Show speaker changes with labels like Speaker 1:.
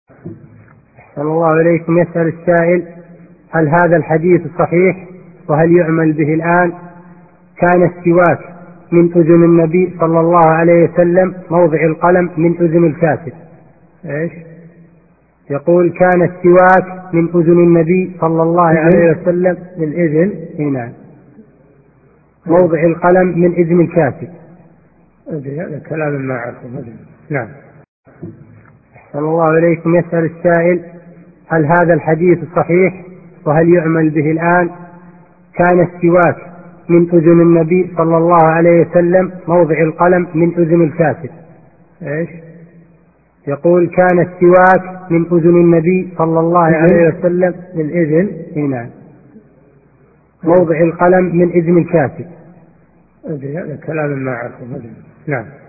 Speaker 1: أحسن الله إليكم. يسأل السائل: هل هذا الحديث صحيح وهل يعمل به الآن؟ كان السواك من أذن النبي صلى الله عليه وسلم موضع القلم من أذن الكاتب. إيش يقول؟ كان السواك من أذن النبي صلى الله عليه وسلم من إذن هنا موضع القلم من إذن الكاتب. هذا كلام ما أعرفه. نعم. أحسن الله إليكم. يسأل السائل: هل هذا الحديث صحيح وهل يعمل به الآن؟ كان السواك من أذن النبي صلى الله عليه وسلم موضع القلم من أذن الكاتب. إيش يقول؟ كان السواك من أذن النبي صلى الله عليه وسلم من إذن هنا موضع القلم من إذن الكاتب. هذا كلام ما أعرفه. نعم.